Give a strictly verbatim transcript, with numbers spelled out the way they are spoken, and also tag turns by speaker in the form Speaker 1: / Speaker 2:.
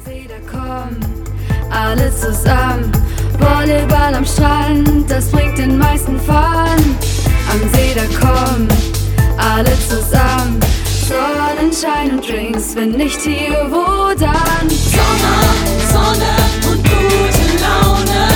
Speaker 1: See, da kommen alle zusammen. Volleyball am Strand, das bringt den meisten Fun. Am See, da kommen alle zusammen. Sonnenschein und Drinks, wenn nicht hier, wo dann?
Speaker 2: Sommer, Sonne und gute Laune.